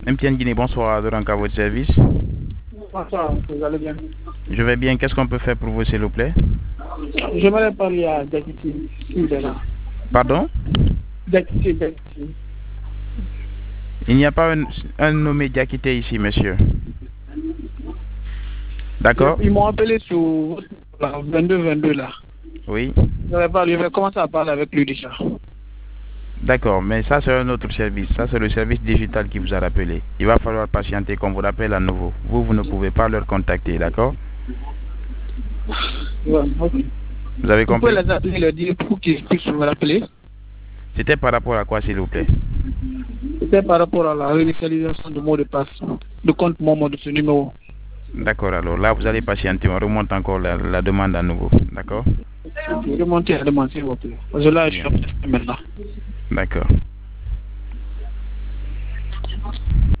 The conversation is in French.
MTN Guinée, bonsoir, Dorank à votre service. Bonsoir, vous allez bien? Je vais bien, qu'est-ce qu'on peut faire pour vous, s'il vous plaît? J'aimerais parler à Dakiti, s'il est là. Pardon? Dakiti. Il n'y a pas un nommé Diakité ici, monsieur. D'accord? Ils m'ont appelé sur la 22 là. Oui. Je vais commencer à parler avec lui déjà. D'accord, mais ça c'est un autre service. Ça c'est le service digital qui vous a rappelé. Il va falloir patienter qu'on vous rappelle à nouveau. Vous ne pouvez pas leur contacter, d'accord? Ouais, ok. Vous avez Vous pouvez compris? les appeler et leur dire pour qu'ils puissent me rappeler. C'était par rapport à quoi, s'il vous plaît? C'était par rapport à la réinitialisation du mot de passe, de compte Momo de ce numéro. D'accord, alors là vous allez patienter. On remonte encore la demande à nouveau. D'accord? Remontez à la demande, s'il vous plaît. Parce que là, je suis Bien. en maintenant. D'accord.